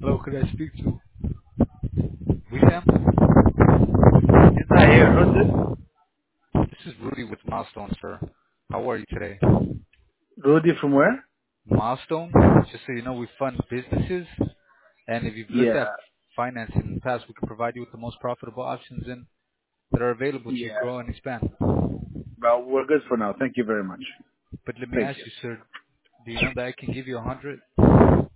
Hello, could I speak to William? Is Hi, that who's this? This is Rudy with Milestone, sir. How are you today? Rudy from where? Milestone, just so you know, we fund businesses, and if you've looked Yeah, at financing in the past, we can provide you with the most profitable options that are available to you yeah. grow and expand. Well, we're good for now. Thank you very much. But let me Thank ask you. you, sir, do you know that I can give you 100?